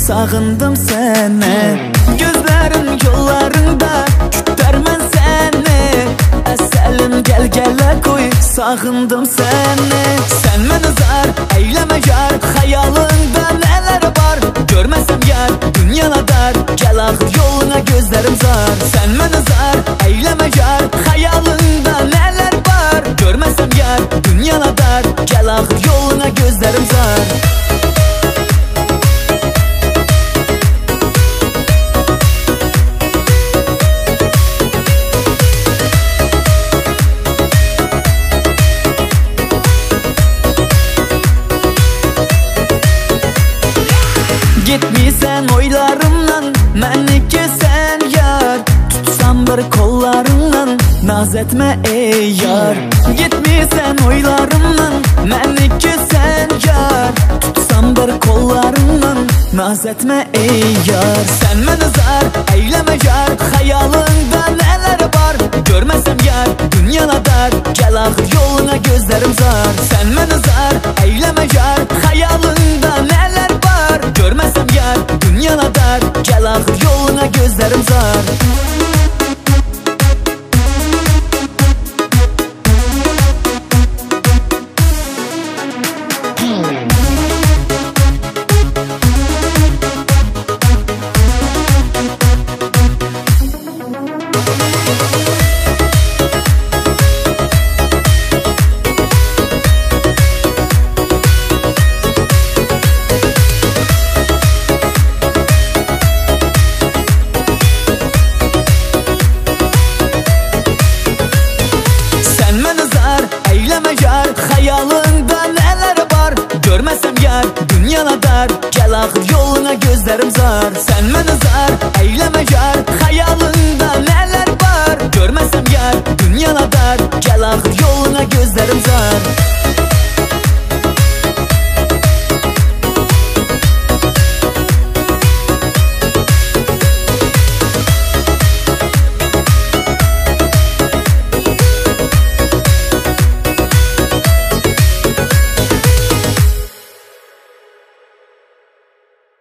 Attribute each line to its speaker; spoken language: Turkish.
Speaker 1: sağındım seni. Gözlerin yollarında kütlermen seni. Eselim gel gele koy, sağındım seni. Sen beni zar eyleme yar, hayalında neler var. Görmesem yar, dünyana dar. Gel ahır yoluna gözlerim zar. Sen beni zar eyleme yar, hayalında neler var. Görmesem yar, dünyana dar. Gel ahır yoluna gözlerim zar. Gitmiysen oylarımdan, menike sen yar. Tutsam bir kollarımdan, naz etme ey yar. Gitmiysen oylarımdan, menike sen yar. Tutsam bir kollarımdan, naz etme ey yar. Sen beni zar eyleme yar, hayalında neler var. Görmesem yar, dünyana dar. Gel ahır yoluna gözlerim zar. Sen beni zar eyleme yar, hayalında neler var. Görmesem yar, dünyana dar. Gel ahır yoluna gözlerim zar. Hayalında neler var. Görmesem yar, dünyana dar. Gel ahır yoluna gözlerim zar. Sen beni zar